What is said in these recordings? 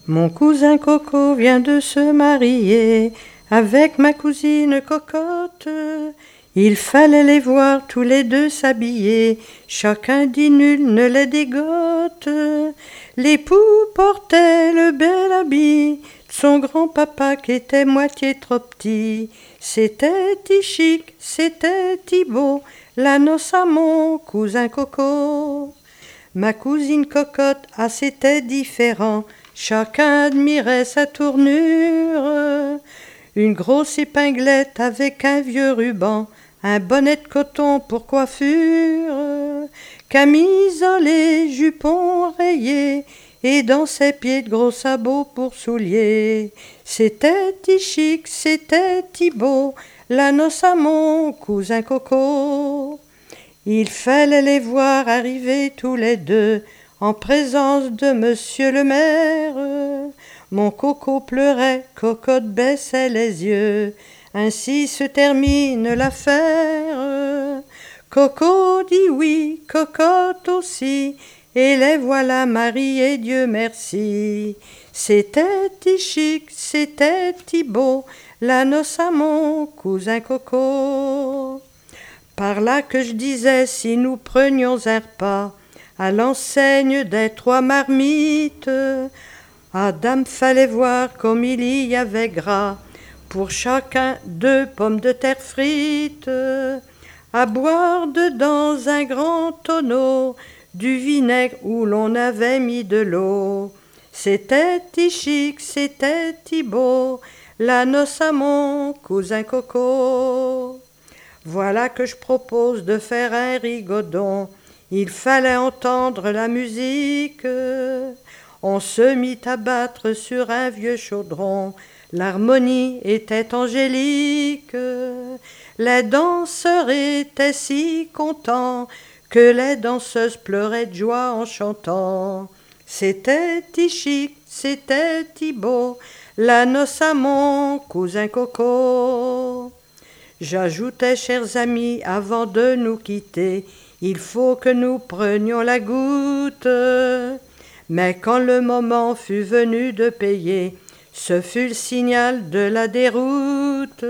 Mon cousin Coco vient de se marier avec ma cousine Cocotte. Il fallait les voir tous les deux s'habiller, chacun dit nul ne les dégote. L'époux portait le bel habit de son grand-papa qui était moitié trop petit. C'était chic, c'était beau, la noce à mon cousin Coco. Ma cousine Cocotte, c'était différent, chacun admirait sa tournure. Une grosse épinglette avec un vieux ruban, un bonnet de coton pour coiffure, camisolé, jupon rayé, et dans ses pieds de gros sabots pour souliers. C'était chic, c'était beau, la noce à mon cousin Coco. Il fallait les voir arriver tous les deux, en présence de monsieur le maire. Mon Coco pleurait, Cocotte baissait les yeux. Ainsi se termine l'affaire. Coco dit oui, Cocotte aussi, et les voilà mariés, Dieu merci. C'était chic, c'était beau, la noce à mon cousin Coco. Par là que je disais, si nous prenions un repas à l'enseigne des trois marmites, ah dame, fallait voir comme il y avait gras, pour chacun 2 pommes de terre frites, à boire dedans un grand tonneau, du vinaigre où l'on avait mis de l'eau. C'était chic, c'était beau, la noce à mon cousin Coco. Voilà que je propose de faire un rigodon. Il fallait entendre la musique. On se mit à battre sur un vieux chaudron. L'harmonie était angélique. Les danseurs étaient si contents que les danseuses pleuraient de joie en chantant. C'était chic, c'était beau, la noce à mon cousin Coco. J'ajoutais, chers amis, avant de nous quitter, il faut que nous prenions la goutte. Mais quand le moment fut venu de payer, ce fut le signal de la déroute.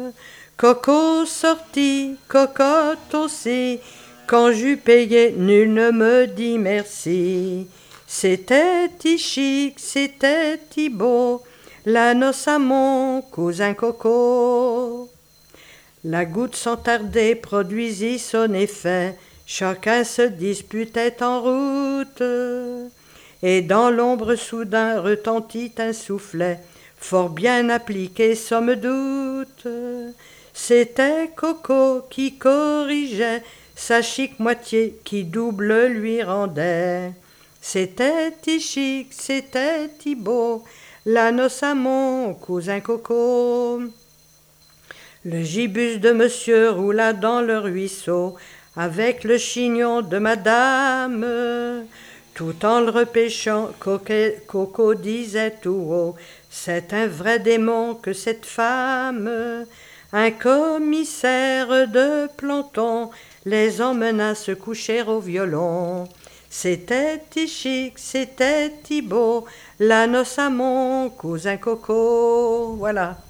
Coco sortit, Cocotte aussi, quand j'eus payé, nul ne me dit merci. C'était chic, c'était beau, la noce à mon cousin Coco. La goutte sans tarder produisit son effet, chacun se disputait en route, et dans l'ombre soudain retentit un soufflet, fort bien appliqué somme doute. C'était Coco qui corrigeait sa chic moitié qui double lui rendait. C'était chic, c'était beau, la noce à mon cousin Coco. Le gibus de monsieur roula dans le ruisseau avec le chignon de madame. Tout en le repêchant, Coco disait tout haut, c'est un vrai démon que cette femme. Un commissaire de planton les emmena se coucher au violon. C'était chic, c'était beau, la noce à mon cousin Coco. Voilà.